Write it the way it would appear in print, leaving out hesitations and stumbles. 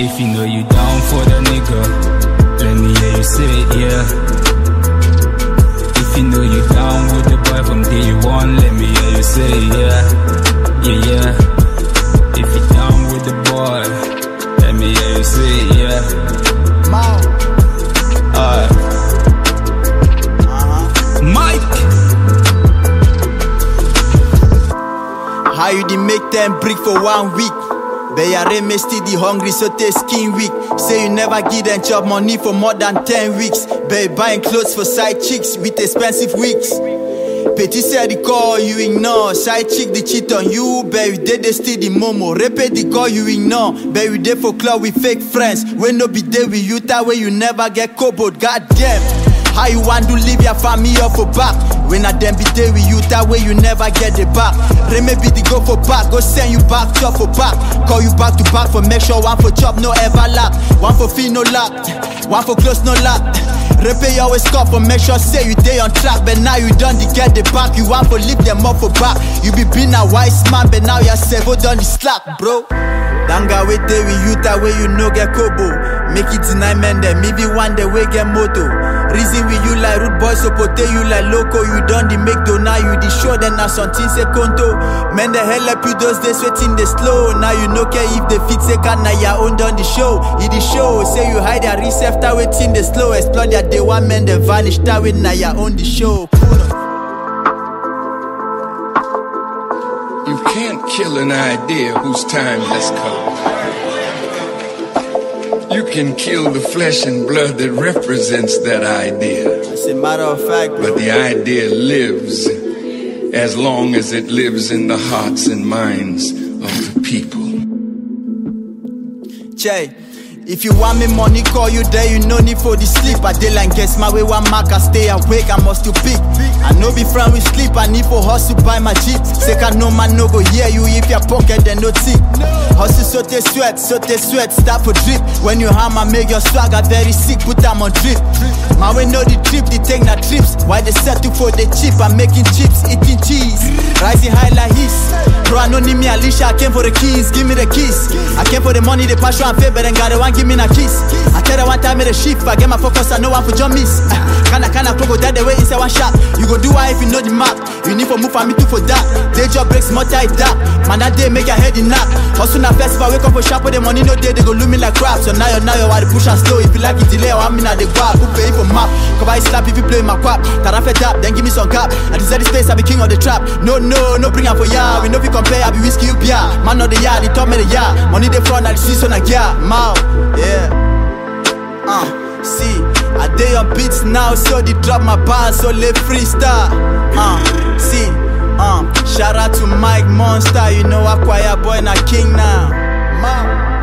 If you know you down for the nigga, let me hear you say it, yeah. If you know you down with the boy from day one, let me hear you say it, yeah. Yeah, yeah. If you down with the boy, let me hear you say it, yeah. Mike! How you did make 10 brick for 1 week? Beyare me still the hungry so they skin weak. Say you never give them job money for more than 10 weeks. Bay buying clothes for side chicks with expensive wigs. Petit said the call you ignore. Side chick the cheat on you. Baby they still the momo. Repeat the call you ignore. Baby they for club with fake friends. When no be there with you that way you never get kobold. Goddamn. How you want to leave your family off for back? When I then be there with you, that way you never get it back. Maybe the go for back, go send you back, chop for back. Call you back to back for make sure one for chop, no ever lack. One for fee, no lack. One for close, no lack. Repay always score for make sure say you day on track. But now you done to get the back. You want to leave them up for back. You be being a wise man, but now you're several done the slack, bro. Danga wait there with you, that way you no get kobo. Make it deny men them, maybe one day we get moto. Reason with you like rude boys, so pote you like loco. You done the make do now you the show, then now something say conto. Men the hell up you those days waiting the slow. Now you no care if the fit say can now your own done the show. You the show, say you hide your receipt that waiting the slow. Explode that day one men they vanish that way now your own the show. You can't kill an idea whose time has come. You can kill the flesh and blood that represents that idea. It's a matter of fact, bro. But the idea lives as long as it lives in the hearts and minds of the people. Jay, if you want me money, call you there, you no need for the sleep. I dey like guess my way one mark, I stay awake, I must to pick. I no be friend with sleep, I need for hustle buy my jeep. Say can no man no go hear you if your pocket then no tick. Hustle so they sweat, start for drip. When you hammer make your swagger very sick, put them on drip. My way know the trip, they take na trips. Why they settle for the cheap, I'm making chips, eating cheese. Rising high like his. Bro, I no need me Alicia, I came for the keys, give me the keys. I came for the money, the passion and favor, then got the one, give me a kiss. I tell her one time in the shift, I get my focus, I know one for jump miss. Kinda go that the way inside one shot. You go do why if you know the map. You need for move for me too for that. Day job breaks, more tight that. Man that day make your head in nap. Hustle na festival, wake up for shop with the money no day, they go look me like crap. So now you why the push and slow. If you like it delay, I'm in at the grab. Who pay for map? Come by slap if you play my crap. Tarafe tap, then give me some cap. I deserve the space, I be king of the trap. No, bring up for ya. We know if you compare, I be whiskey you beer. Man of the yard, they talk me the yard. Money they front, I see so na gear. Mau, yeah. See, I day on beats now, so they drop my bars, so let freestyle. See, shout out to Mike Monster, you know Aquaya boy na king now.